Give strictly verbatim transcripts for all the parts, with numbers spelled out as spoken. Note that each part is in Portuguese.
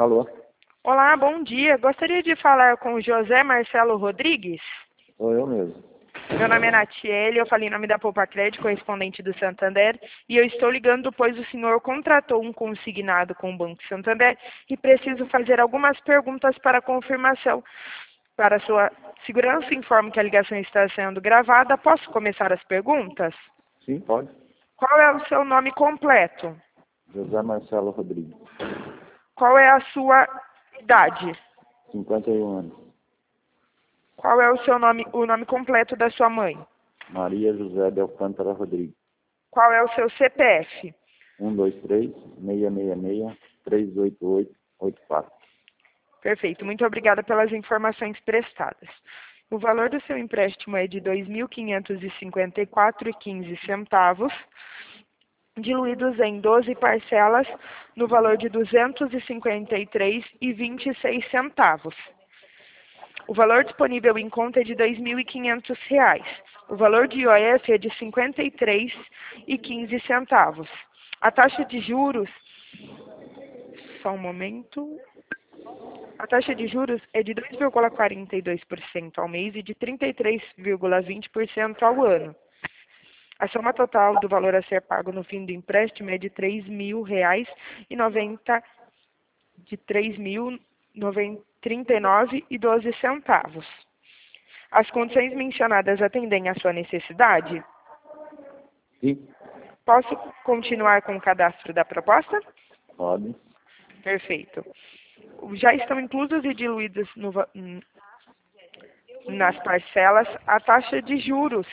Alô? Olá, bom dia. Gostaria de falar com o José Marcelo Rodrigues. Sou eu mesmo. Meu nome é Natiele, eu falei em nome da Poupa Crédito, correspondente do Santander, e eu estou ligando pois o senhor contratou um consignado com o Banco Santander e preciso fazer algumas perguntas para confirmação. Para sua segurança, informo que a ligação está sendo gravada. Posso começar as perguntas? Sim, pode. Qual é o seu nome completo? José Marcelo Rodrigues. Qual é a sua idade? cinquenta e um anos. Qual é o seu nome, o nome completo da sua mãe? Maria José de Alcântara Rodrigues. Qual é o seu C P F? um dois três, seis seis seis, três oito oito, oito quatro. Perfeito, muito obrigada pelas informações prestadas. O valor do seu empréstimo é de dois mil quinhentos e cinquenta e quatro reais e quinze centavos, diluídos em doze parcelas, no valor de duzentos e cinquenta e três reais e vinte e seis centavos. O valor disponível em conta é de dois mil e quinhentos reais. O valor de I O F é de cinquenta e três reais e quinze centavos. A taxa de juros, só um momento, a taxa de juros é de dois vírgula quarenta e dois por cento ao mês e de trinta e três vírgula vinte por cento ao ano. A soma total do valor a ser pago no fim do empréstimo é de três mil reais e noventa de três mil e trinta e nove reais e doze centavos. As condições mencionadas atendem à sua necessidade? Sim, Posso continuar com o cadastro da proposta? pode. Perfeito. Já estão inclusos e diluídos no va- hum, nas parcelas a taxa de juros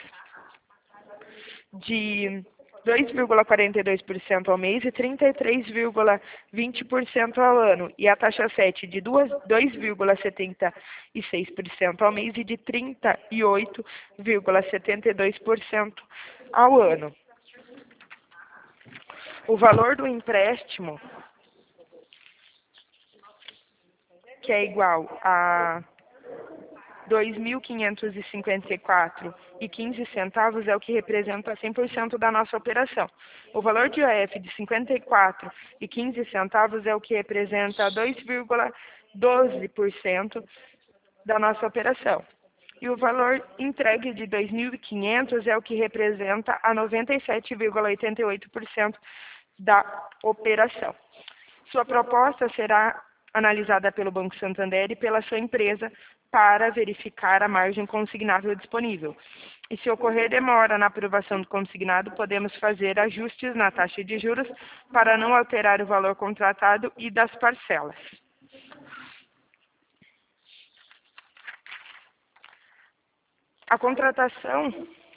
de dois vírgula quarenta e dois por cento ao mês e trinta e três vírgula vinte por cento ao ano, e a taxa sete de dois vírgula setenta e seis por cento ao mês e de trinta e oito vírgula setenta e dois por cento ao ano. O valor do empréstimo, que é igual a dois mil quinhentos e cinquenta e quatro reais e quinze centavos, é o que representa cem por cento da nossa operação. O valor de I O F de cinquenta e quatro reais e quinze centavos é o que representa dois vírgula doze por cento da nossa operação. E o valor entregue de dois mil e quinhentos é o que representa a noventa e sete vírgula oitenta e oito por cento da operação. Sua proposta será analisada pelo Banco Santander e pela sua empresa para verificar a margem consignável disponível. E se ocorrer demora na aprovação do consignado, podemos fazer ajustes na taxa de juros para não alterar o valor contratado e das parcelas. A contratação...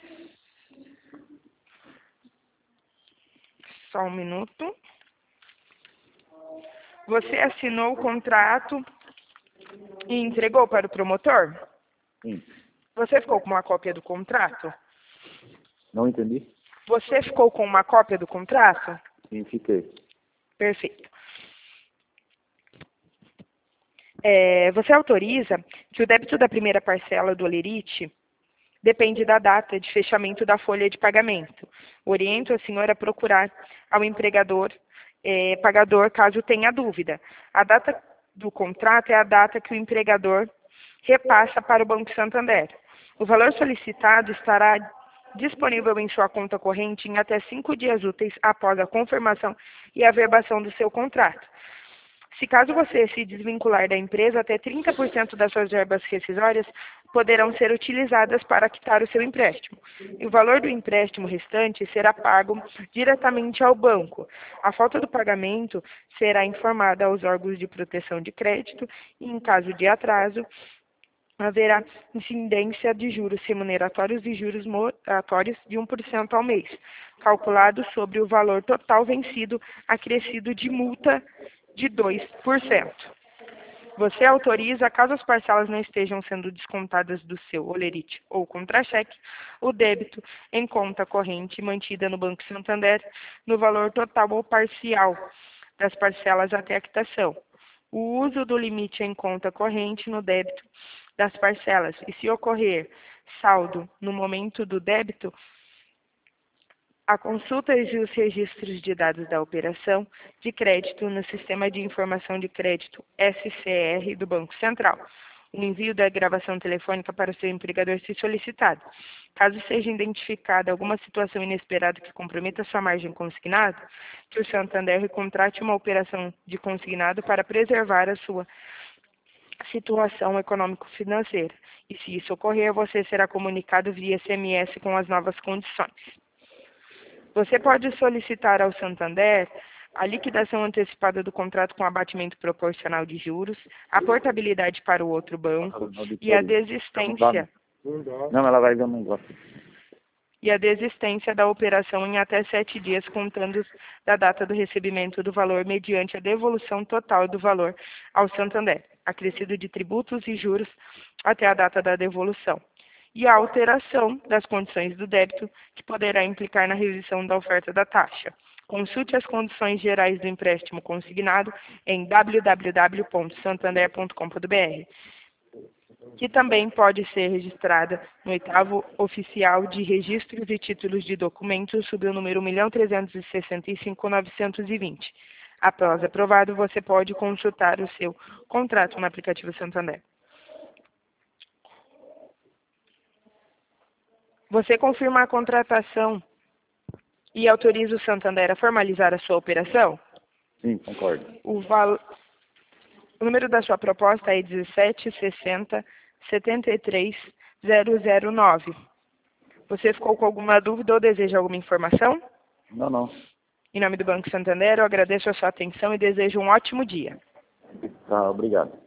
Só um minuto. Você assinou o contrato e entregou para o promotor? Sim. Você ficou com uma cópia do contrato? Não entendi? Você ficou com uma cópia do contrato? Sim, fiquei. Perfeito. É, você autoriza que o débito da primeira parcela do Olerite depende da data de fechamento da folha de pagamento. Oriento a senhora a procurar ao empregador é, pagador caso tenha dúvida. A data do contrato é a data que o empregador repassa para o Banco Santander. O valor solicitado estará disponível em sua conta corrente em até cinco dias úteis após a confirmação e averbação do seu contrato. Se caso você se desvincular da empresa, até trinta por cento das suas verbas rescisórias poderão ser utilizadas para quitar o seu empréstimo. E o valor do empréstimo restante será pago diretamente ao banco. A falta do pagamento será informada aos órgãos de proteção de crédito e, em caso de atraso, haverá incidência de juros remuneratórios e juros moratórios de um por cento ao mês, calculado sobre o valor total vencido, acrescido de multa de dois por cento. Você autoriza, caso as parcelas não estejam sendo descontadas do seu Olerite ou contra-cheque, o débito em conta corrente mantida no Banco Santander no valor total ou parcial das parcelas até a quitação. O uso do limite em conta corrente no débito das parcelas, e se ocorrer saldo no momento do débito, A consulta e os registros de dados da operação de crédito no Sistema de Informação de Crédito S C R do Banco Central. O envio da gravação telefônica para o seu empregador se solicitado. Caso seja identificada alguma situação inesperada que comprometa sua margem consignada, que o Santander contrate uma operação de consignado para preservar a sua situação econômico-financeira. E se isso ocorrer, você será comunicado via S M S com as novas condições. Você pode solicitar ao Santander a liquidação antecipada do contrato com abatimento proporcional de juros, a portabilidade para o outro banco e a desistência, Não, ela vai ver um negócio. e a desistência da operação em até sete dias, contando da data do recebimento do valor mediante a devolução total do valor ao Santander, acrescido de tributos e juros até a data da devolução, e a alteração das condições do débito, que poderá implicar na revisão da oferta da taxa. Consulte as condições gerais do empréstimo consignado em w w w ponto santander ponto com ponto b r, que também pode ser registrada no oitavo Oficial de Registros e Títulos de Documentos, sob o número um milhão trezentos e sessenta e cinco mil novecentos e vinte. Após aprovado, você pode consultar o seu contrato no aplicativo Santander. Você confirma a contratação e autoriza o Santander a formalizar a sua operação? Sim, concordo. O, val... o número da sua proposta é dezessete sessenta setenta e três zero zero nove. Você ficou com alguma dúvida ou deseja alguma informação? Não, não. Em nome do Banco Santander, eu agradeço a sua atenção e desejo um ótimo dia. Tá, obrigado.